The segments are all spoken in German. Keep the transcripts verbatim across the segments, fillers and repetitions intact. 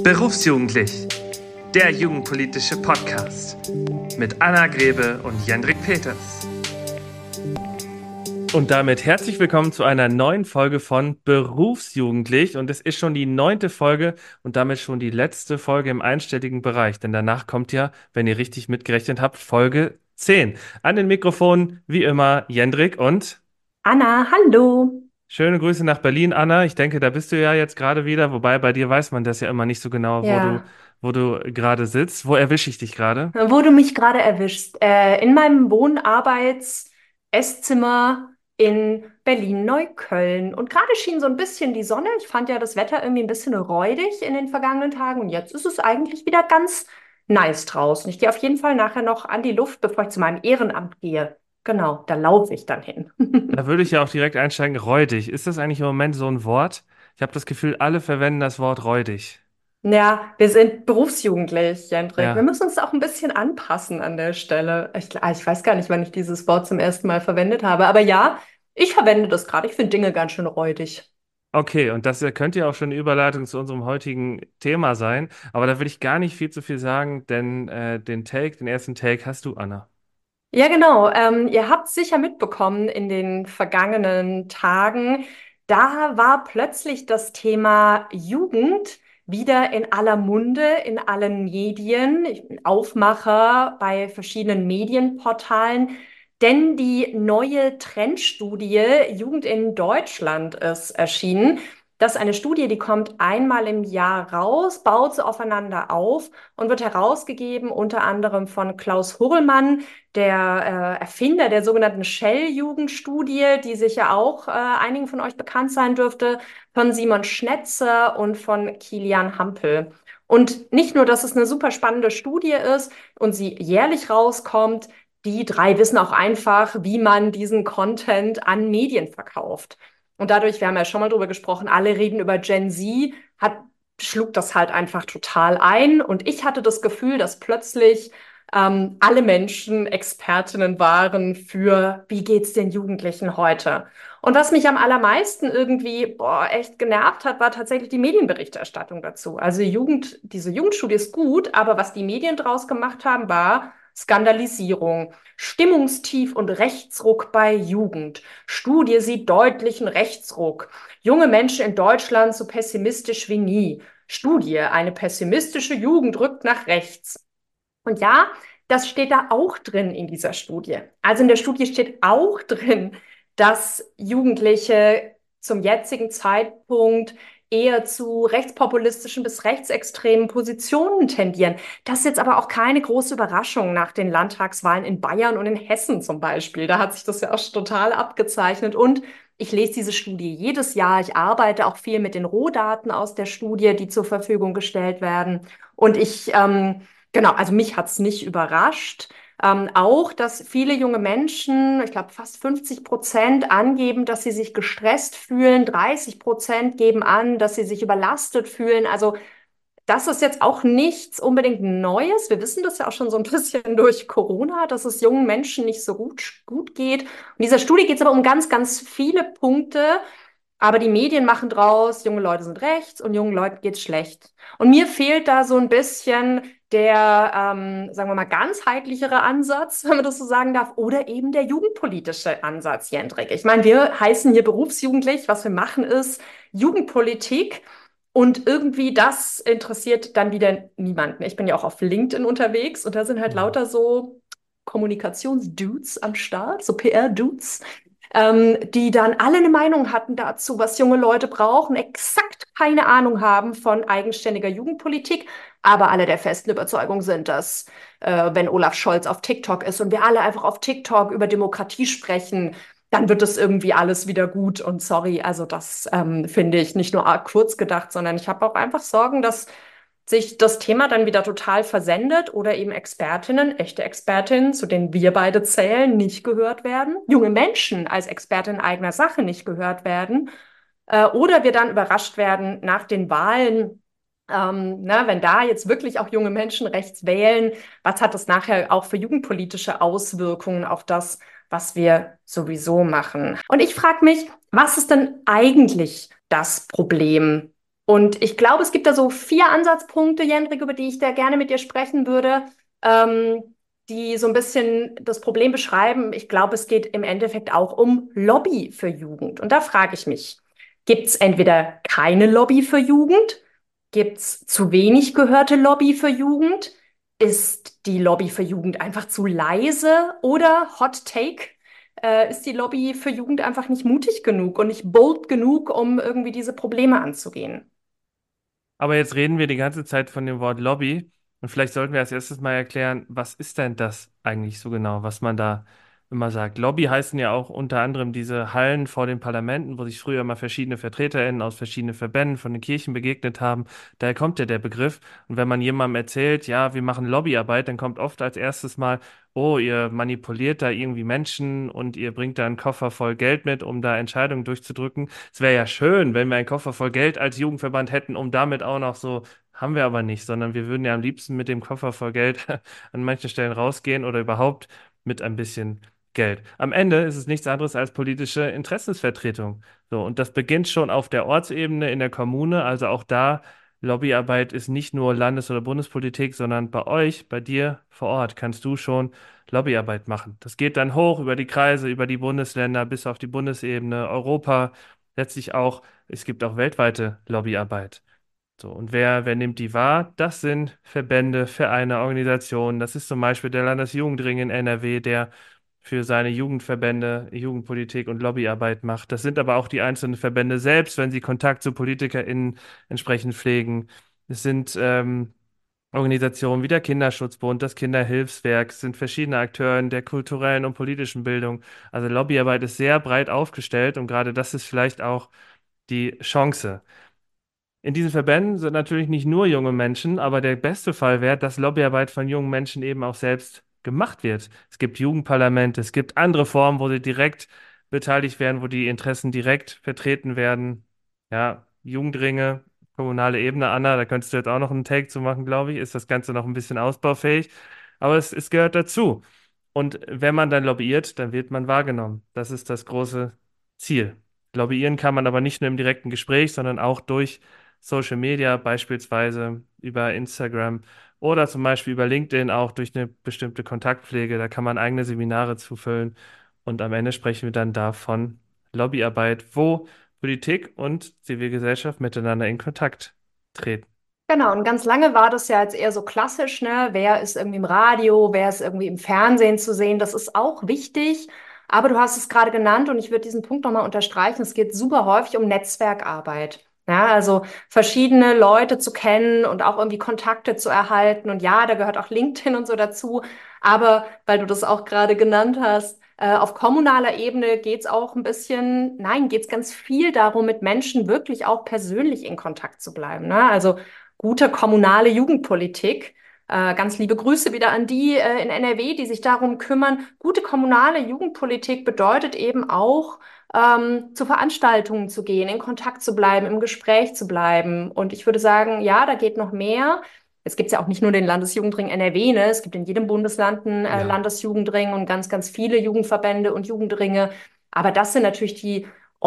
Berufsjugendlich, der jugendpolitische Podcast mit Anna Grebe und Jendrik Peters. Und damit herzlich willkommen zu einer neuen Folge von Berufsjugendlich. Und es ist schon die neunte Folge und damit schon die letzte Folge im einstelligen Bereich. Denn danach kommt ja, wenn ihr richtig mitgerechnet habt, Folge zehn. An den Mikrofonen wie immer Jendrik und Anna, hallo. schöne Grüße nach Berlin, Anna. Ich denke, da bist du ja jetzt gerade wieder. Wobei bei dir weiß man das ja immer nicht so genau, wo du, Ja, wo du gerade sitzt. Wo erwische ich dich gerade? wo du mich gerade erwischst. Äh, in meinem Wohn-, Arbeits-, Esszimmer in Berlin-Neukölln. Und gerade schien so ein bisschen die Sonne. Ich fand ja das Wetter irgendwie ein bisschen räudig in den vergangenen Tagen. Und jetzt ist es eigentlich wieder ganz nice draußen. Ich gehe auf jeden Fall nachher noch an die Luft, bevor ich zu meinem Ehrenamt gehe. Genau, da laufe ich dann hin. Da würde ich ja auch direkt einsteigen. Räudig. Ist das eigentlich im Moment so ein Wort? Ich habe das Gefühl, alle verwenden das Wort räudig. Ja, wir sind berufsjugendlich, Jendrik. Wir Ja. müssen uns auch ein bisschen anpassen an der Stelle. Ich, ah, ich weiß gar nicht, wann ich dieses Wort zum ersten Mal verwendet habe. Aber ja, ich verwende das gerade. Ich finde Dinge ganz schön räudig. Okay, und das äh, könnte ja auch schon eine Überleitung zu unserem heutigen Thema sein. Aber da will ich gar nicht viel zu viel sagen, denn äh, den Take, den ersten Take hast du, Anna. Ja, genau. Ähm, ihr habt sicher mitbekommen in den vergangenen Tagen, da war plötzlich das Thema Jugend wieder in aller Munde, in allen Medien, Ich bin Aufmacher bei verschiedenen Medienportalen. Denn die neue Trendstudie Jugend in Deutschland ist erschienen. Das ist eine Studie, die kommt einmal im Jahr raus, baut so aufeinander auf und wird herausgegeben unter anderem von Klaus Hurlmann, der äh, Erfinder der sogenannten Shell-Jugendstudie, die sicher auch äh, einigen von euch bekannt sein dürfte, von Simon Schnetzer und von Kilian Hampel. Und nicht nur, dass es eine super spannende Studie ist und sie jährlich rauskommt, die drei wissen auch einfach, wie man diesen Content an Medien verkauft. Und dadurch, wir haben ja schon mal drüber gesprochen, alle reden über Gen Z, hat, schlug das halt einfach total ein. Und ich hatte das Gefühl, dass plötzlich ähm, alle Menschen Expertinnen waren für, wie geht's den Jugendlichen heute? Und was mich am allermeisten irgendwie, boah, echt genervt hat, war tatsächlich die Medienberichterstattung dazu. Also Jugend, diese Jugendstudie ist gut, aber was die Medien draus gemacht haben, war Skandalisierung, Stimmungstief und Rechtsruck bei Jugend. Studie sieht deutlichen Rechtsruck. Junge Menschen in Deutschland so pessimistisch wie nie. Studie, eine pessimistische Jugend rückt nach rechts. Und ja, das steht da auch drin in dieser Studie. Also in der Studie steht auch drin, dass Jugendliche zum jetzigen Zeitpunkt eher zu rechtspopulistischen bis rechtsextremen Positionen tendieren. Das ist jetzt aber auch keine große Überraschung nach den Landtagswahlen in Bayern und in Hessen zum Beispiel. Da hat sich das ja auch schon total abgezeichnet. Und ich lese diese Studie jedes Jahr. Ich arbeite auch viel mit den Rohdaten aus der Studie, die zur Verfügung gestellt werden. Und ich ähm, Genau, also mich hat's nicht überrascht. Ähm, auch, dass viele junge Menschen, ich glaube fast fünfzig Prozent angeben, dass sie sich gestresst fühlen, dreißig Prozent geben an, dass sie sich überlastet fühlen. Also das ist jetzt auch nichts unbedingt Neues. Wir wissen das ja auch schon so ein bisschen durch Corona, dass es jungen Menschen nicht so gut, gut geht. In dieser Studie geht es aber um ganz, ganz viele Punkte. Aber die Medien machen draus, junge Leute sind rechts und jungen Leuten geht's schlecht. Und mir fehlt da so ein bisschen der, ähm, sagen wir mal, ganzheitlichere Ansatz, wenn man das so sagen darf, oder eben der jugendpolitische Ansatz, Jendrik. Ich meine, wir heißen hier berufsjugendlich. Was wir machen ist Jugendpolitik. Und irgendwie das interessiert dann wieder niemanden. Ich bin ja auch auf LinkedIn unterwegs und da sind halt Mhm. lauter so Kommunikationsdudes am Start, so P R-Dudes, ähm, die dann alle eine Meinung hatten dazu, was junge Leute brauchen, exakt keine Ahnung haben von eigenständiger Jugendpolitik, aber alle der festen Überzeugung sind, dass äh, wenn Olaf Scholz auf TikTok ist und wir alle einfach auf TikTok über Demokratie sprechen, dann wird das irgendwie alles wieder gut. Und sorry, also das ähm, finde ich nicht nur arg kurz gedacht, sondern ich habe auch einfach Sorgen, dass sich das Thema dann wieder total versendet oder eben Expertinnen, echte Expertinnen, zu denen wir beide zählen, nicht gehört werden, junge Menschen als Expertin eigener Sache nicht gehört werden, äh, oder wir dann überrascht werden nach den Wahlen, ähm, na, wenn da jetzt wirklich auch junge Menschen rechts wählen, was hat das nachher auch für jugendpolitische Auswirkungen auf das, was wir sowieso machen? Und ich frage mich, was ist denn eigentlich das Problem? Und ich glaube, es gibt da so vier Ansatzpunkte, Jendrik, über die ich da gerne mit dir sprechen würde, ähm, die so ein bisschen das Problem beschreiben. Ich glaube, es geht im Endeffekt auch um Lobby für Jugend. Und da frage ich mich, gibt es entweder keine Lobby für Jugend? Gibt es zu wenig gehörte Lobby für Jugend? Ist die Lobby für Jugend einfach zu leise? Oder Hot Take? Äh, ist die Lobby für Jugend einfach nicht mutig genug und nicht bold genug, um irgendwie diese Probleme anzugehen? Aber jetzt reden wir die ganze Zeit von dem Wort Lobby und vielleicht sollten wir als erstes mal erklären, was ist denn das eigentlich so genau, was man da immer sagt. Lobby heißen ja auch unter anderem diese Hallen vor den Parlamenten, wo sich früher mal verschiedene VertreterInnen aus verschiedenen Verbänden von den Kirchen begegnet haben. Daher kommt ja der Begriff. Und wenn man jemandem erzählt, ja, wir machen Lobbyarbeit, dann kommt oft als erstes mal, oh, ihr manipuliert da irgendwie Menschen und ihr bringt da einen Koffer voll Geld mit, um da Entscheidungen durchzudrücken. Es wäre ja schön, wenn wir einen Koffer voll Geld als Jugendverband hätten, um damit auch noch so, haben wir aber nicht, sondern wir würden ja am liebsten mit dem Koffer voll Geld an manchen Stellen rausgehen oder überhaupt mit ein bisschen Geld. Am Ende ist es nichts anderes als politische Interessensvertretung. So, und das beginnt schon auf der Ortsebene in der Kommune, also auch da. Lobbyarbeit ist nicht nur Landes- oder Bundespolitik, sondern bei euch, bei dir vor Ort, kannst du schon Lobbyarbeit machen. Das geht dann hoch über die Kreise, über die Bundesländer bis auf die Bundesebene, Europa, letztlich auch, es gibt auch weltweite Lobbyarbeit. So, und wer, wer nimmt die wahr? Das sind Verbände, Vereine, Organisationen. Das ist zum Beispiel der Landesjugendring in N R W, der für seine Jugendverbände Jugendpolitik und Lobbyarbeit macht. Das sind aber auch die einzelnen Verbände selbst, wenn sie Kontakt zu PolitikerInnen entsprechend pflegen. Es sind ähm, Organisationen wie der Kinderschutzbund, das Kinderhilfswerk, es sind verschiedene Akteure in der kulturellen und politischen Bildung. Also Lobbyarbeit ist sehr breit aufgestellt und gerade das ist vielleicht auch die Chance. In diesen Verbänden sind natürlich nicht nur junge Menschen, aber der beste Fall wäre, dass Lobbyarbeit von jungen Menschen eben auch selbst gemacht wird. Es gibt Jugendparlamente, es gibt andere Formen, wo sie direkt beteiligt werden, wo die Interessen direkt vertreten werden. Ja, Jugendringe, kommunale Ebene, Anna, da könntest du jetzt auch noch einen Take zu machen, glaube ich. Ist das Ganze noch ein bisschen ausbaufähig? Aber es, es gehört dazu. Und wenn man dann lobbyiert, dann wird man wahrgenommen. Das ist das große Ziel. Lobbyieren kann man aber nicht nur im direkten Gespräch, sondern auch durch Social Media, beispielsweise über Instagram oder zum Beispiel über LinkedIn auch durch eine bestimmte Kontaktpflege. Da kann man eigene Seminare zufüllen und am Ende sprechen wir dann davon Lobbyarbeit, wo Politik und Zivilgesellschaft miteinander in Kontakt treten. Genau, und ganz lange war das ja jetzt eher so klassisch, ne? Wer ist irgendwie im Radio, wer ist irgendwie im Fernsehen zu sehen? Das ist auch wichtig. Aber du hast es gerade genannt und ich würde diesen Punkt nochmal unterstreichen. Es geht super häufig um Netzwerkarbeit. Ja, also verschiedene Leute zu kennen und auch irgendwie Kontakte zu erhalten. Und ja, da gehört auch LinkedIn und so dazu. Aber weil du das auch gerade genannt hast, äh, auf kommunaler Ebene geht es auch ein bisschen, nein, geht es ganz viel darum, mit Menschen wirklich auch persönlich in Kontakt zu bleiben. Ne? Also gute kommunale Jugendpolitik. Äh, ganz liebe Grüße wieder an die äh, in N R W, die sich darum kümmern. Gute kommunale Jugendpolitik bedeutet eben auch, ähm, zu Veranstaltungen zu gehen, in Kontakt zu bleiben, im Gespräch zu bleiben. Und ich würde sagen, ja, da geht noch mehr. Es gibt ja auch nicht nur den Landesjugendring N R W, ne? Es gibt in jedem Bundesland einen äh, Ja. Landesjugendring und ganz, ganz viele Jugendverbände und Jugendringe. Aber das sind natürlich die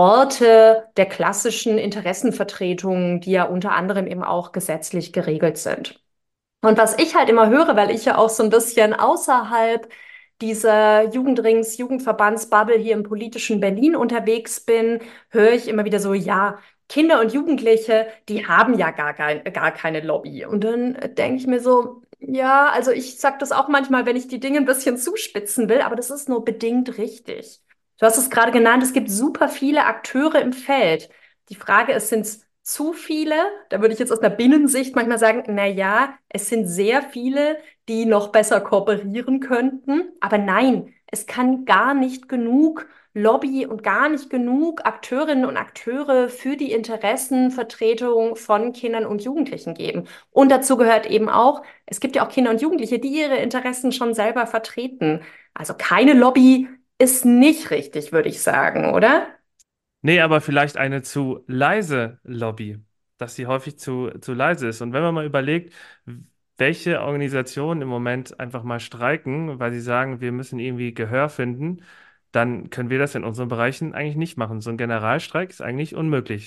Orte der klassischen Interessenvertretungen, die ja unter anderem eben auch gesetzlich geregelt sind. Und was ich halt immer höre, weil ich ja auch so ein bisschen außerhalb dieser Jugendrings, Jugendverbandsbubble hier im politischen Berlin unterwegs bin, höre ich immer wieder so, ja, Kinder und Jugendliche, die haben ja gar, kein, gar keine Lobby. Und dann denke ich mir so, ja, also ich sage das auch manchmal, wenn ich die Dinge ein bisschen zuspitzen will, aber das ist nur bedingt richtig. Du hast es gerade genannt, es gibt super viele Akteure im Feld. Die Frage ist, sind es zu viele? Da würde ich jetzt aus einer Binnensicht manchmal sagen, na ja, es sind sehr viele, die noch besser kooperieren könnten. Aber nein, es kann gar nicht genug Lobby und gar nicht genug Akteurinnen und Akteure für die Interessenvertretung von Kindern und Jugendlichen geben. Und dazu gehört eben auch, es gibt ja auch Kinder und Jugendliche, die ihre Interessen schon selber vertreten. Also keine Lobby ist nicht richtig, würde ich sagen, oder? Nee, aber vielleicht eine zu leise Lobby, dass sie häufig zu, zu leise ist. Und wenn man mal überlegt, welche Organisationen im Moment einfach mal streiken, weil sie sagen, wir müssen irgendwie Gehör finden, dann können wir das in unseren Bereichen eigentlich nicht machen. So ein Generalstreik ist eigentlich unmöglich.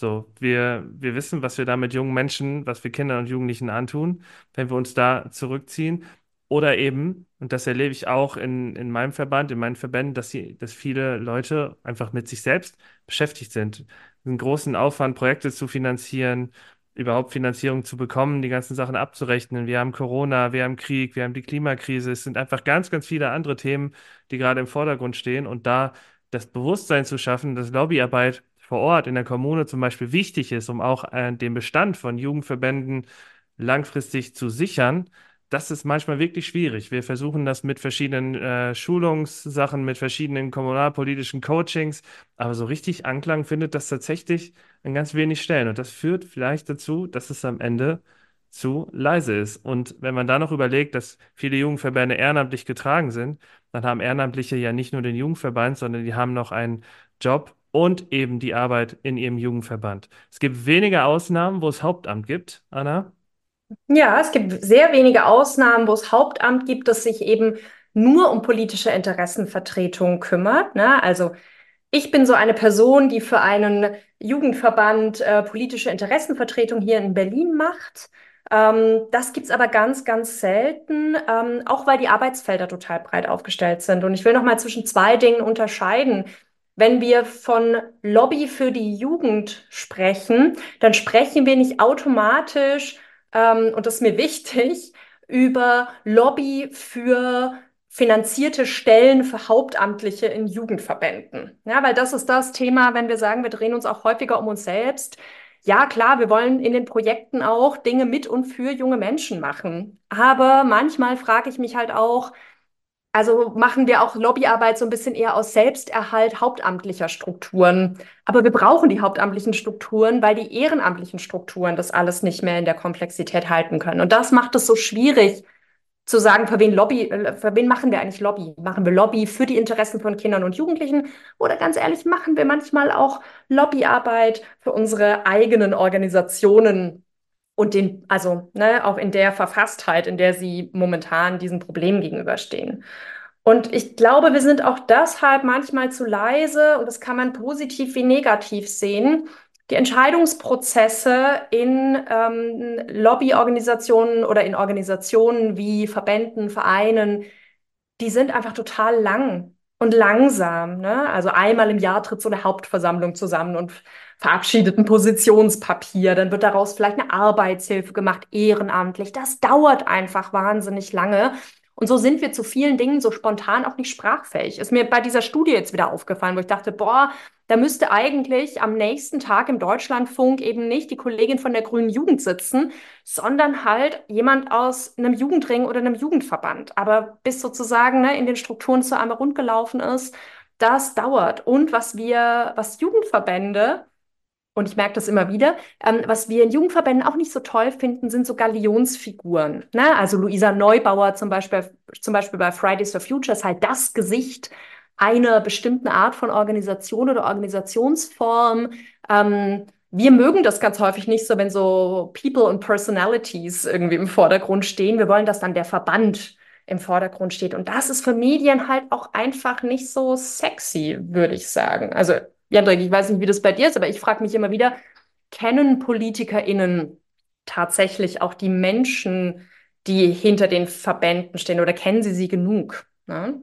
So, wir, wir wissen, was wir da mit jungen Menschen, was wir Kindern und Jugendlichen antun, wenn wir uns da zurückziehen. Oder eben, und das erlebe ich auch in, in meinem Verband, in meinen Verbänden, dass sie, dass viele Leute einfach mit sich selbst beschäftigt sind. Einen großen Aufwand, Projekte zu finanzieren, überhaupt Finanzierung zu bekommen, die ganzen Sachen abzurechnen. Wir haben Corona, wir haben Krieg, wir haben die Klimakrise. Es sind einfach ganz, ganz viele andere Themen, die gerade im Vordergrund stehen. Und da das Bewusstsein zu schaffen, dass Lobbyarbeit vor Ort in der Kommune zum Beispiel wichtig ist, um auch äh, den Bestand von Jugendverbänden langfristig zu sichern, das ist manchmal wirklich schwierig. Wir versuchen das mit verschiedenen äh, Schulungssachen, mit verschiedenen kommunalpolitischen Coachings, aber so richtig Anklang findet das tatsächlich an ganz wenig Stellen. Und das führt vielleicht dazu, dass es am Ende zu leise ist. Und wenn man da noch überlegt, dass viele Jugendverbände ehrenamtlich getragen sind, dann haben Ehrenamtliche ja nicht nur den Jugendverband, sondern die haben noch einen Job und eben die Arbeit in ihrem Jugendverband. Es gibt wenige Ausnahmen, wo es Hauptamt gibt, Anna. Ja, es gibt sehr wenige Ausnahmen, wo es Hauptamt gibt, das sich eben nur um politische Interessenvertretung kümmert. Ne? Also ich bin so eine Person, die für einen Jugendverband äh, politische Interessenvertretung hier in Berlin macht. Ähm, das gibt's aber ganz, ganz selten, ähm, auch weil die Arbeitsfelder total breit aufgestellt sind. Und ich will noch mal zwischen zwei Dingen unterscheiden. Wenn wir von Lobby für die Jugend sprechen, dann sprechen wir nicht automatisch, ähm, und das ist mir wichtig, über Lobby für finanzierte Stellen für Hauptamtliche in Jugendverbänden. Ja, weil das ist das Thema, wenn wir sagen, wir drehen uns auch häufiger um uns selbst. Ja, klar, wir wollen in den Projekten auch Dinge mit und für junge Menschen machen. Aber manchmal frage ich mich halt auch, also machen wir auch Lobbyarbeit so ein bisschen eher aus Selbsterhalt hauptamtlicher Strukturen. Aber wir brauchen die hauptamtlichen Strukturen, weil die ehrenamtlichen Strukturen das alles nicht mehr in der Komplexität halten können. Und das macht es so schwierig, zu sagen, für wen Lobby, äh, für wen machen wir eigentlich Lobby? Machen wir Lobby für die Interessen von Kindern und Jugendlichen? Oder ganz ehrlich, machen wir manchmal auch Lobbyarbeit für unsere eigenen Organisationen und den, also, ne, auch in der Verfasstheit, in der sie momentan diesen Problemen gegenüberstehen. Und ich glaube, wir sind auch deshalb manchmal zu leise, und das kann man positiv wie negativ sehen. Die Entscheidungsprozesse in ähm, Lobbyorganisationen oder in Organisationen wie Verbänden, Vereinen, die sind einfach total lang und langsam. Ne? Also einmal im Jahr tritt so eine Hauptversammlung zusammen und verabschiedet ein Positionspapier. Dann wird daraus vielleicht eine Arbeitshilfe gemacht, ehrenamtlich. Das dauert einfach wahnsinnig lange. Und so sind wir zu vielen Dingen so spontan auch nicht sprachfähig. Ist mir bei dieser Studie jetzt wieder aufgefallen, wo ich dachte, boah, da müsste eigentlich am nächsten Tag im Deutschlandfunk eben nicht die Kollegin von der Grünen Jugend sitzen, sondern halt jemand aus einem Jugendring oder einem Jugendverband. Aber bis sozusagen ne, in den Strukturen zu einmal rund gelaufen ist, das dauert. Und was wir, was Jugendverbände, und ich merke das immer wieder, ähm, was wir in Jugendverbänden auch nicht so toll finden, sind so Galionsfiguren. Ne? Also Luisa Neubauer zum Beispiel, zum Beispiel bei Fridays for Future ist halt das Gesicht einer bestimmten Art von Organisation oder Organisationsform. Ähm, wir mögen das ganz häufig nicht so, wenn so People und Personalities irgendwie im Vordergrund stehen. Wir wollen, dass dann der Verband im Vordergrund steht. Und das ist für Medien halt auch einfach nicht so sexy, würde ich sagen. Also, Jandrek, ich weiß nicht, wie das bei dir ist, aber ich frage mich immer wieder, kennen PolitikerInnen tatsächlich auch die Menschen, die hinter den Verbänden stehen, oder kennen sie sie genug? Ne?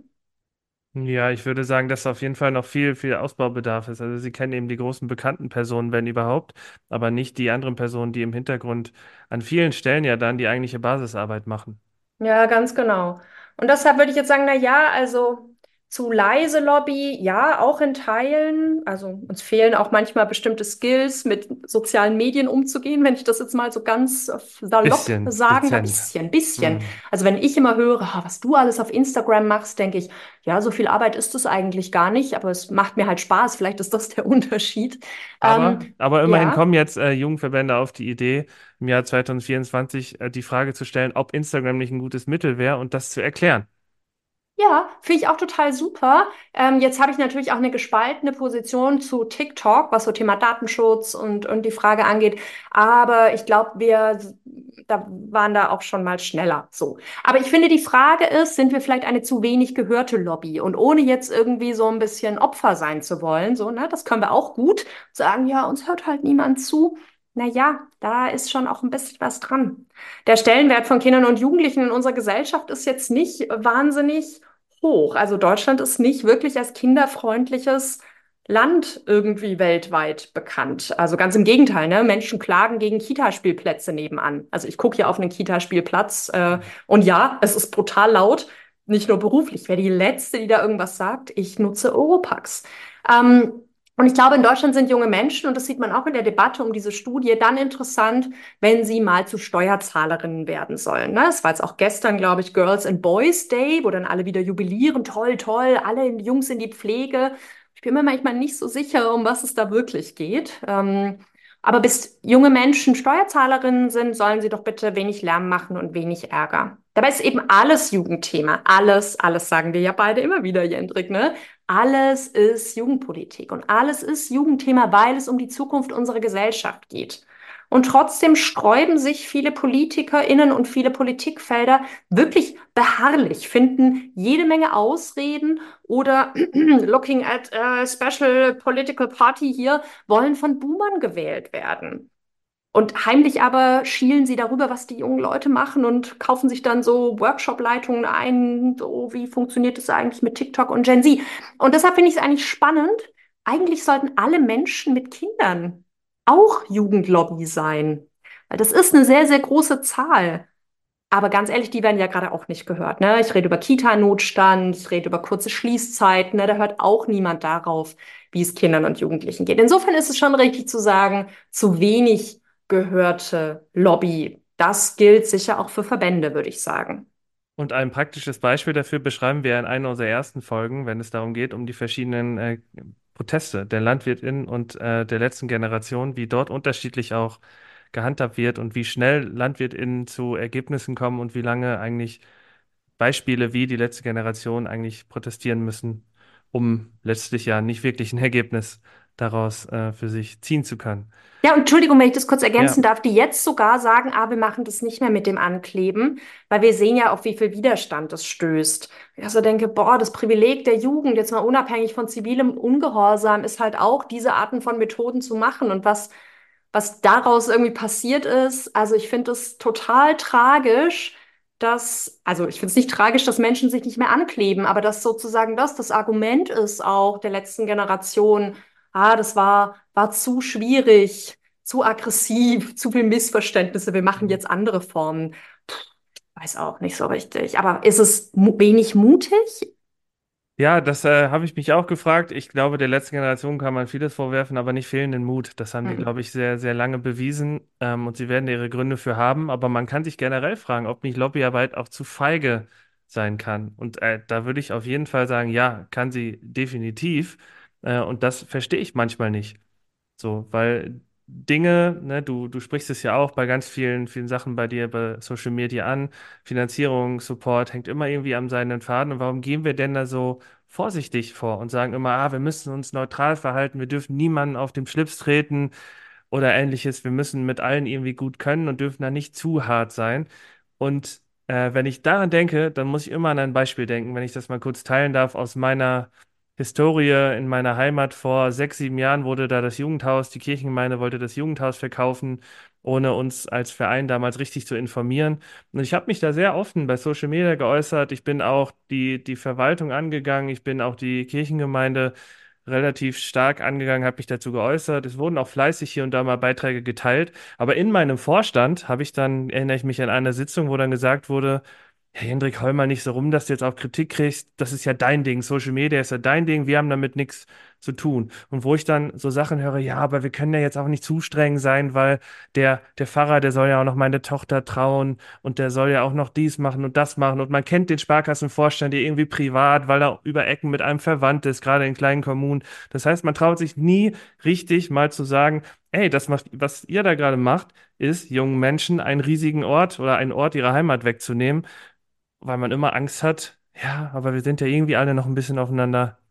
Ja, ich würde sagen, dass auf jeden Fall noch viel, viel Ausbaubedarf ist. Also sie kennen eben die großen bekannten Personen, wenn überhaupt, aber nicht die anderen Personen, die im Hintergrund an vielen Stellen ja dann die eigentliche Basisarbeit machen. Ja, ganz genau. Und deshalb würde ich jetzt sagen, na ja, also zu leise Lobby, ja, auch in Teilen. Also uns fehlen auch manchmal bestimmte Skills, mit sozialen Medien umzugehen, wenn ich das jetzt mal so ganz salopp Bisschen, sagen darf. dezent. Bisschen, bisschen. Hm. Also wenn ich immer höre, ah, was du alles auf Instagram machst, denke ich, ja, so viel Arbeit ist es eigentlich gar nicht, aber es macht mir halt Spaß. Vielleicht ist das der Unterschied. Aber, Ähm, aber immerhin ja. kommen jetzt äh, Jugendverbände auf die Idee, im Jahr zwanzig vierundzwanzig äh, die Frage zu stellen, ob Instagram nicht ein gutes Mittel wäre und das zu erklären. Ja, finde ich auch total super. Ähm, jetzt habe ich natürlich auch eine gespaltene Position zu TikTok, was so Thema Datenschutz und, und die Frage angeht. Aber ich glaube, wir da waren da auch schon mal schneller so. Aber ich finde, die Frage ist, sind wir vielleicht eine zu wenig gehörte Lobby? Und ohne jetzt irgendwie so ein bisschen Opfer sein zu wollen, so, ne, das können wir auch gut sagen, ja, uns hört halt niemand zu. Naja, da ist schon auch ein bisschen was dran. Der Stellenwert von Kindern und Jugendlichen in unserer Gesellschaft ist jetzt nicht wahnsinnig hoch. Also Deutschland ist nicht wirklich als kinderfreundliches Land irgendwie weltweit bekannt. Also ganz im Gegenteil, ne? Menschen klagen gegen Kitaspielplätze nebenan. Also ich gucke hier auf einen Kitaspielplatz äh, und ja, es ist brutal laut, nicht nur beruflich. Ich wäre die Letzte, die da irgendwas sagt. Ich nutze Oropax. Ähm, und ich glaube, in Deutschland sind junge Menschen, und das sieht man auch in der Debatte um diese Studie, dann interessant, wenn sie mal zu Steuerzahlerinnen werden sollen. Ne? Es war jetzt auch gestern, glaube ich, Girls and Boys Day, wo dann alle wieder jubilieren, toll, toll, alle Jungs in die Pflege. Ich bin mir manchmal nicht so sicher, um was es da wirklich geht. Ähm, aber bis junge Menschen Steuerzahlerinnen sind, sollen sie doch bitte wenig Lärm machen und wenig Ärger. Dabei ist eben alles Jugendthema. Alles, alles sagen wir ja beide immer wieder, Jendrik, ne? Alles ist Jugendpolitik und alles ist Jugendthema, weil es um die Zukunft unserer Gesellschaft geht. Und trotzdem sträuben sich viele PolitikerInnen und viele Politikfelder wirklich beharrlich, finden jede Menge Ausreden oder looking at a special political party hier, wollen von Boomern gewählt werden. Und heimlich aber schielen sie darüber, was die jungen Leute machen und kaufen sich dann so Workshop-Leitungen ein. So, wie funktioniert es eigentlich mit TikTok und Gen Z? Und deshalb finde ich es eigentlich spannend. Eigentlich sollten alle Menschen mit Kindern auch Jugendlobby sein. Weil das ist eine sehr, sehr große Zahl. Aber ganz ehrlich, die werden ja gerade auch nicht gehört. Ne? Ich rede über Kita-Notstand, ich rede über kurze Schließzeiten. Ne? Da hört auch niemand darauf, wie es Kindern und Jugendlichen geht. Insofern ist es schon richtig zu sagen, zu wenig gehörte Lobby. Das gilt sicher auch für Verbände, würde ich sagen. Und ein praktisches Beispiel dafür beschreiben wir in einer unserer ersten Folgen, wenn es darum geht, um die verschiedenen äh, Proteste der LandwirtInnen und äh, der letzten Generation, wie dort unterschiedlich auch gehandhabt wird und wie schnell LandwirtInnen zu Ergebnissen kommen und wie lange eigentlich Beispiele wie die letzte Generation eigentlich protestieren müssen, um letztlich ja nicht wirklich ein Ergebnis daraus äh, für sich ziehen zu können. Ja, und Entschuldigung, wenn ich das kurz Ja. ergänzen darf, die jetzt sogar sagen, ah, wir machen das nicht mehr mit dem Ankleben, weil wir sehen ja, auf wie viel Widerstand das stößt. Ich also denke, boah, das Privileg der Jugend, jetzt mal unabhängig von zivilem Ungehorsam, ist halt auch, diese Arten von Methoden zu machen. Und was, was daraus irgendwie passiert ist, also ich finde es total tragisch, dass, also ich finde es nicht tragisch, dass Menschen sich nicht mehr ankleben, aber dass sozusagen das das Argument ist auch der letzten Generation, ah, das war, war zu schwierig, zu aggressiv, zu viel Missverständnisse, wir machen jetzt andere Formen. Weiß auch nicht so richtig. Aber ist es mu wenig mutig? Ja, das äh, habe ich mich auch gefragt. Ich glaube, der letzten Generation kann man vieles vorwerfen, aber nicht fehlenden Mut. Das haben die, Mhm. glaube ich, sehr, sehr lange bewiesen. Ähm, und sie werden ihre Gründe für haben. Aber man kann sich generell fragen, ob nicht Lobbyarbeit auch zu feige sein kann. Und äh, da würde ich auf jeden Fall sagen, ja, kann sie definitiv. Äh, und das verstehe ich manchmal nicht. So, weil Dinge, ne, du, du sprichst es ja auch bei ganz vielen, vielen Sachen bei dir bei Social Media an. Finanzierung, Support hängt immer irgendwie am seidenen Faden. Und warum gehen wir denn da so vorsichtig vor und sagen immer, ah, wir müssen uns neutral verhalten, wir dürfen niemanden auf den Schlips treten oder ähnliches. Wir müssen mit allen irgendwie gut können und dürfen da nicht zu hart sein. Und äh, wenn ich daran denke, dann muss ich immer an ein Beispiel denken, wenn ich das mal kurz teilen darf aus meiner Historie in meiner Heimat. Vor sechs, sieben Jahren wurde da das Jugendhaus, die Kirchengemeinde wollte das Jugendhaus verkaufen, ohne uns als Verein damals richtig zu informieren. Und ich habe mich da sehr offen bei Social Media geäußert. Ich bin auch die, die Verwaltung angegangen. Ich bin auch die Kirchengemeinde relativ stark angegangen, habe mich dazu geäußert. Es wurden auch fleißig hier und da mal Beiträge geteilt. Aber in meinem Vorstand habe ich dann, erinnere ich mich an eine Sitzung, wo dann gesagt wurde, Herr Hendrik, heul mal nicht so rum, dass du jetzt auch Kritik kriegst. Das ist ja dein Ding. Social Media ist ja dein Ding. Wir haben damit nichts zu tun. Und wo ich dann so Sachen höre, ja, aber wir können ja jetzt auch nicht zu streng sein, weil der, der Pfarrer, der soll ja auch noch meine Tochter trauen und der soll ja auch noch dies machen und das machen. Und man kennt den Sparkassenvorstand ja irgendwie privat, weil er über Ecken mit einem verwandt ist, gerade in kleinen Kommunen. Das heißt, man traut sich nie richtig mal zu sagen, ey, das macht, was ihr da gerade macht, ist, jungen Menschen einen riesigen Ort oder einen Ort ihrer Heimat wegzunehmen, weil man immer Angst hat, ja, aber wir sind ja irgendwie alle noch ein bisschen aufeinander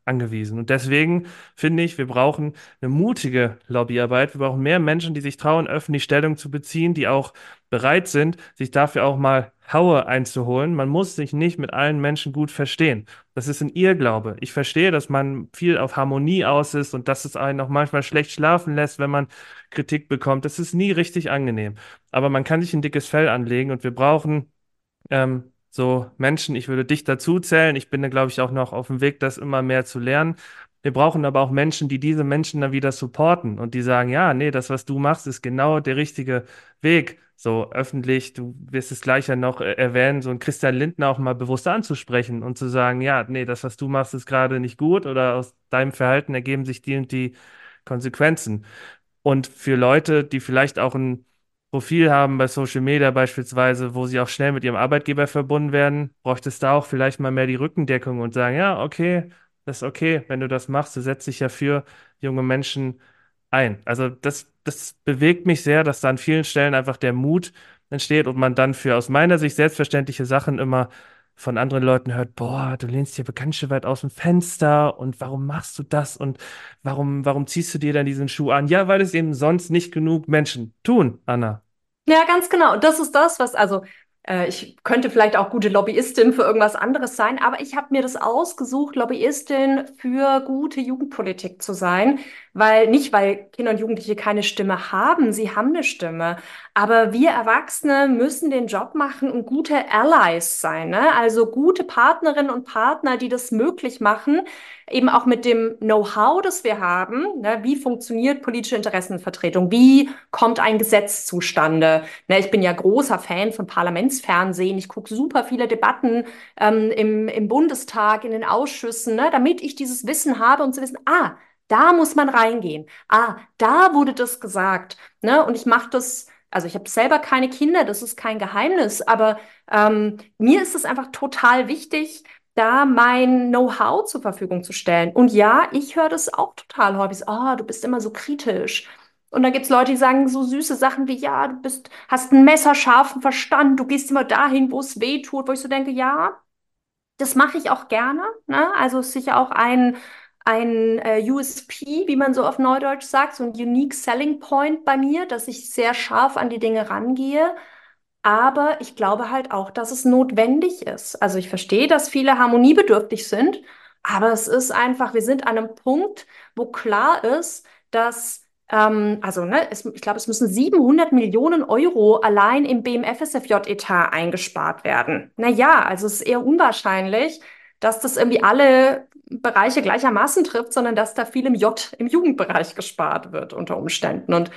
angewiesen. Und deswegen finde ich, wir brauchen eine mutige Lobbyarbeit. Wir brauchen mehr Menschen, die sich trauen, öffentlich Stellung zu beziehen, die auch bereit sind, sich dafür auch mal Haue einzuholen. Man muss sich nicht mit allen Menschen gut verstehen. Das ist ein Irrglaube. Ich verstehe, dass man viel auf Harmonie aus ist und dass es einen auch manchmal schlecht schlafen lässt, wenn man Kritik bekommt. Das ist nie richtig angenehm. Aber man kann sich ein dickes Fell anlegen und wir brauchen ähm, so Menschen, ich würde dich dazu zählen. Ich bin da, glaube ich, auch noch auf dem Weg, das immer mehr zu lernen. Wir brauchen aber auch Menschen, die diese Menschen dann wieder supporten und die sagen, ja, nee, das, was du machst, ist genau der richtige Weg. So öffentlich, du wirst es gleich ja noch äh, erwähnen, so einen Christian Lindner auch mal bewusst anzusprechen und zu sagen, ja, nee, das, was du machst, ist gerade nicht gut oder aus deinem Verhalten ergeben sich die und die Konsequenzen. Und für Leute, die vielleicht auch ein Profil haben bei Social Media beispielsweise, wo sie auch schnell mit ihrem Arbeitgeber verbunden werden, bräuchte es da auch vielleicht mal mehr die Rückendeckung und sagen, ja, okay, das ist okay, wenn du das machst, du setzt dich ja für junge Menschen ein. Also das, das bewegt mich sehr, dass da an vielen Stellen einfach der Mut entsteht und man dann für aus meiner Sicht selbstverständliche Sachen immer von anderen Leuten hört, boah, du lehnst hier ganz schön weit aus dem Fenster und warum machst du das und warum, warum ziehst du dir dann diesen Schuh an? Ja, weil es eben sonst nicht genug Menschen tun, Anna. Ja, ganz genau. Und das ist das, was, also äh, ich könnte vielleicht auch gute Lobbyistin für irgendwas anderes sein, aber ich habe mir das ausgesucht, Lobbyistin für gute Jugendpolitik zu sein, weil nicht, weil Kinder und Jugendliche keine Stimme haben, sie haben eine Stimme, aber wir Erwachsene müssen den Job machen und gute Allies sein, ne? Also gute Partnerinnen und Partner, die das möglich machen, eben auch mit dem Know-how, das wir haben, ne? Wie funktioniert politische Interessenvertretung? Wie kommt ein Gesetz zustande? Ne, ich bin ja großer Fan von Parlamentsfernsehen. Ich gucke super viele Debatten ähm, im, im Bundestag, in den Ausschüssen, ne, damit ich dieses Wissen habe und zu wissen, ah, da muss man reingehen. Ah, da wurde das gesagt. Ne? Und ich mache das, also ich habe selber keine Kinder, das ist kein Geheimnis, aber ähm, mir ist es einfach total wichtig, da mein Know-how zur Verfügung zu stellen. Und ja, ich höre das auch total häufig. Ah, du bist immer so kritisch. Und dann gibt's Leute, die sagen so süße Sachen wie, ja, du bist, hast einen messerscharfen Verstand, du gehst immer dahin, wo es weh tut, wo ich so denke, ja, das mache ich auch gerne. Ne? Also ist sicher auch ein, ein äh, U S P, wie man so auf Neudeutsch sagt, so ein Unique Selling Point bei mir, dass ich sehr scharf an die Dinge rangehe. Aber ich glaube halt auch, dass es notwendig ist. Also ich verstehe, dass viele harmoniebedürftig sind, aber es ist einfach, wir sind an einem Punkt, wo klar ist, dass, ähm, also ne, es, ich glaube, es müssen siebenhundert Millionen Euro allein im B M F S F J-Etat eingespart werden. Naja, also es ist eher unwahrscheinlich, dass das irgendwie alle Bereiche gleichermaßen trifft, sondern dass da viel im J, im Jugendbereich gespart wird unter Umständen. Und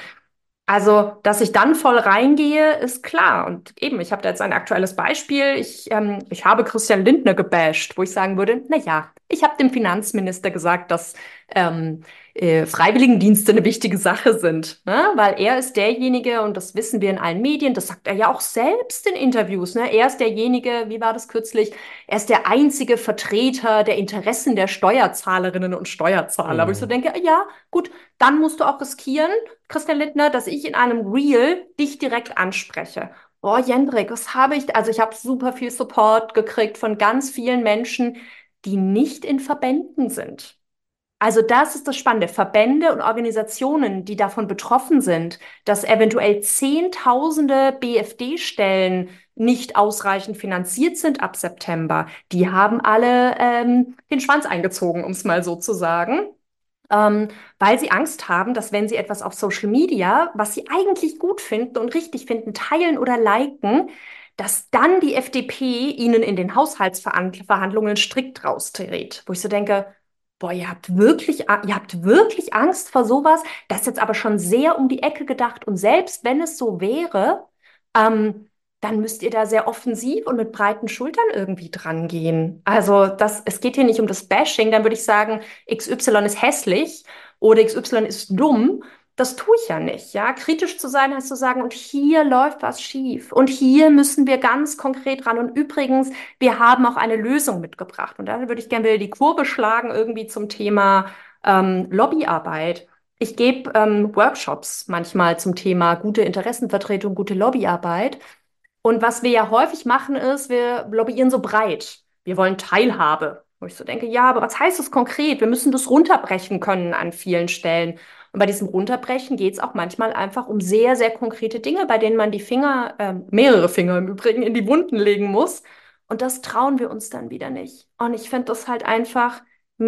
also, dass ich dann voll reingehe, ist klar. Und eben, ich habe da jetzt ein aktuelles Beispiel. Ich, ähm, ich habe Christian Lindner gebasht, wo ich sagen würde, na ja, ich habe dem Finanzminister gesagt, dass ähm, äh, Freiwilligendienste eine wichtige Sache sind, ne? Weil er ist derjenige, und das wissen wir in allen Medien, das sagt er ja auch selbst in Interviews, ne? Er ist derjenige, wie war das kürzlich? Er ist der einzige Vertreter der Interessen der Steuerzahlerinnen und Steuerzahler. Wo ich so Hm. denke, ja, gut, dann musst du auch riskieren, Christian Lindner, dass ich in einem Reel dich direkt anspreche. Boah, Jendrik, was habe ich? Also ich habe super viel Support gekriegt von ganz vielen Menschen, die nicht in Verbänden sind. Also das ist das Spannende. Verbände und Organisationen, die davon betroffen sind, dass eventuell Zehntausende B F D-Stellen nicht ausreichend finanziert sind ab September, die haben alle ähm, den Schwanz eingezogen, um es mal so zu sagen, ähm, weil sie Angst haben, dass wenn sie etwas auf Social Media, was sie eigentlich gut finden und richtig finden, teilen oder liken, dass dann die F D P ihnen in den Haushaltsverhandlungen strikt rausdreht. Wo ich so denke, boah, ihr habt wirklich, A- ihr habt wirklich Angst vor sowas? Das ist jetzt aber schon sehr um die Ecke gedacht. Und selbst wenn es so wäre, ähm, dann müsst ihr da sehr offensiv und mit breiten Schultern irgendwie dran gehen. Also das, es geht hier nicht um das Bashing, dann würde ich sagen, X Y ist hässlich oder X Y ist dumm. Das tue ich ja nicht, ja. Kritisch zu sein heißt zu sagen, und hier läuft was schief. Und hier müssen wir ganz konkret ran. Und übrigens, wir haben auch eine Lösung mitgebracht. Und da würde ich gerne wieder die Kurve schlagen, irgendwie zum Thema ähm, Lobbyarbeit. Ich gebe ähm, Workshops manchmal zum Thema gute Interessenvertretung, gute Lobbyarbeit. Und was wir ja häufig machen, ist, wir lobbyieren so breit. Wir wollen Teilhabe. Wo ich so denke, ja, aber was heißt das konkret? Wir müssen das runterbrechen können an vielen Stellen. Und bei diesem Runterbrechen geht es auch manchmal einfach um sehr, sehr konkrete Dinge, bei denen man die Finger, ähm, mehrere Finger im Übrigen, in die Wunden legen muss. Und das trauen wir uns dann wieder nicht. Und ich finde das halt einfach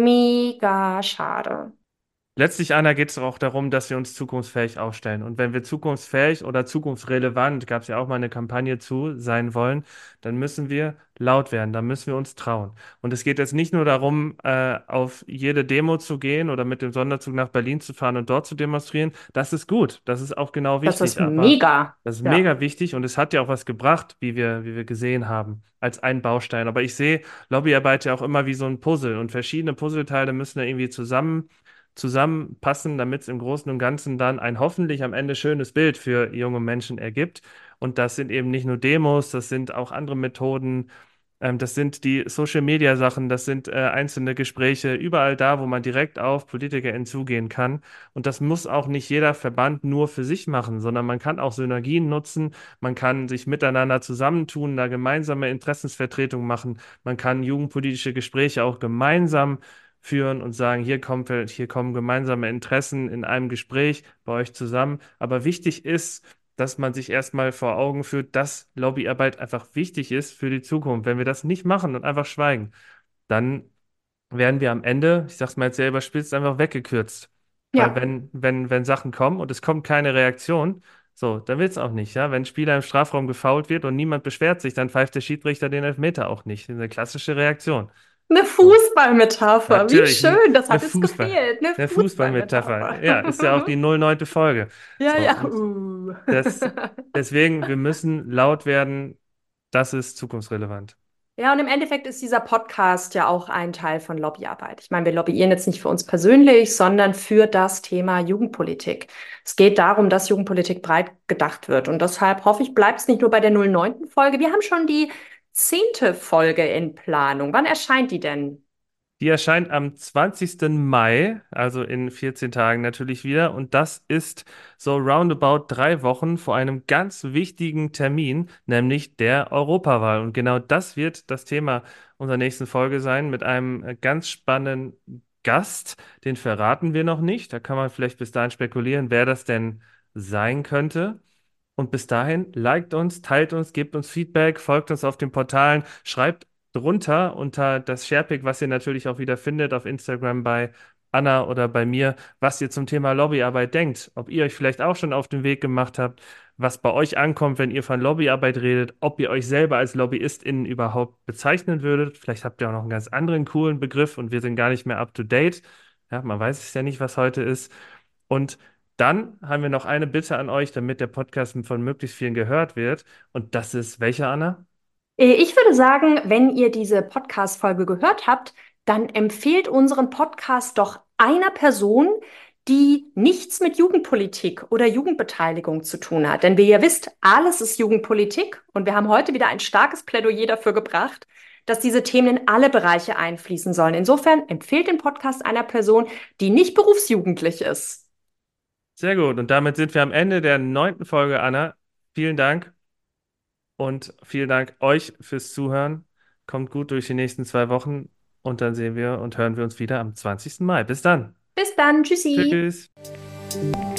mega schade. Letztlich, Anna, geht es auch darum, dass wir uns zukunftsfähig aufstellen. Und wenn wir zukunftsfähig oder zukunftsrelevant, gab es ja auch mal eine Kampagne zu, sein wollen, dann müssen wir laut werden, dann müssen wir uns trauen. Und es geht jetzt nicht nur darum, äh, auf jede Demo zu gehen oder mit dem Sonderzug nach Berlin zu fahren und dort zu demonstrieren. Das ist gut, das ist auch genau Das ist wichtig, aber mega. das ist Ja. mega wichtig und es hat ja auch was gebracht, wie wir, wie wir gesehen haben, als ein Baustein. Aber ich sehe Lobbyarbeit ja auch immer wie so ein Puzzle und verschiedene Puzzleteile müssen da irgendwie zusammen zusammenpassen, damit es im Großen und Ganzen dann ein hoffentlich am Ende schönes Bild für junge Menschen ergibt. Und das sind eben nicht nur Demos, das sind auch andere Methoden, ähm, das sind die Social-Media-Sachen, das sind äh, einzelne Gespräche, überall da, wo man direkt auf PolitikerInnen zugehen kann. Und das muss auch nicht jeder Verband nur für sich machen, sondern man kann auch Synergien nutzen, man kann sich miteinander zusammentun, eine gemeinsame Interessensvertretung machen, man kann jugendpolitische Gespräche auch gemeinsam führen und sagen, hier kommt, hier kommen gemeinsame Interessen in einem Gespräch bei euch zusammen. Aber wichtig ist, dass man sich erstmal vor Augen führt, dass Lobbyarbeit einfach wichtig ist für die Zukunft. Wenn wir das nicht machen und einfach schweigen, dann werden wir am Ende, ich sag's mal jetzt sehr überspitzt, einfach weggekürzt. Weil Ja. wenn, wenn, wenn Sachen kommen und es kommt keine Reaktion, so, dann wird's auch nicht, ja. Wenn ein Spieler im Strafraum gefoult wird und niemand beschwert sich, dann pfeift der Schiedsrichter den Elfmeter auch nicht. Das ist eine klassische Reaktion. Eine So. Fußballmetapher. Wie Natürlich, n- schön, das eine hat jetzt Fußball, gefehlt. Eine eine Fußballmetapher. Ja, ist ja auch Fußballmetapher. die null neunte Folge. Ja, So, ja. und Uh. das, deswegen, wir müssen laut werden, das ist zukunftsrelevant. Ja, und im Endeffekt ist dieser Podcast ja auch ein Teil von Lobbyarbeit. Ich meine, wir lobbyieren jetzt nicht für uns persönlich, sondern für das Thema Jugendpolitik. Es geht darum, dass Jugendpolitik breit gedacht wird. Und deshalb hoffe ich, bleibt es nicht nur bei der null neunten Folge. Wir haben schon die zehnte Folge in Planung. Wann erscheint die denn? Die erscheint am zwanzigsten Mai, also in vierzehn Tagen natürlich wieder. Und das ist so roundabout drei Wochen vor einem ganz wichtigen Termin, nämlich der Europawahl. Und genau das wird das Thema unserer nächsten Folge sein mit einem äh, ganz spannenden Gast. Den verraten wir noch nicht. Da kann man vielleicht bis dahin spekulieren, wer das denn sein könnte. Und bis dahin, liked uns, teilt uns, gebt uns Feedback, folgt uns auf den Portalen, schreibt drunter unter das Sharepick, was ihr natürlich auch wieder findet auf Instagram bei Anna oder bei mir, was ihr zum Thema Lobbyarbeit denkt. Ob ihr euch vielleicht auch schon auf den Weg gemacht habt, was bei euch ankommt, wenn ihr von Lobbyarbeit redet, ob ihr euch selber als LobbyistInnen überhaupt bezeichnen würdet. Vielleicht habt ihr auch noch einen ganz anderen coolen Begriff und wir sind gar nicht mehr up to date. Ja, man weiß es ja nicht, was heute ist. Und dann haben wir noch eine Bitte an euch, damit der Podcast von möglichst vielen gehört wird. Und das ist welcher, Anna? Äh, Ich würde sagen, wenn ihr diese Podcast-Folge gehört habt, dann empfehlt unseren Podcast doch einer Person, die nichts mit Jugendpolitik oder Jugendbeteiligung zu tun hat. Denn wie ihr wisst, alles ist Jugendpolitik und wir haben heute wieder ein starkes Plädoyer dafür gebracht, dass diese Themen in alle Bereiche einfließen sollen. Insofern empfehlt den Podcast einer Person, die nicht berufsjugendlich ist. Sehr gut. Und damit sind wir am Ende der neunten Folge, Anna. Vielen Dank und vielen Dank euch fürs Zuhören. Kommt gut durch die nächsten zwei Wochen und dann sehen wir und hören wir uns wieder am zwanzigsten Mai. Bis dann. Bis dann, tschüssi. Tschüss.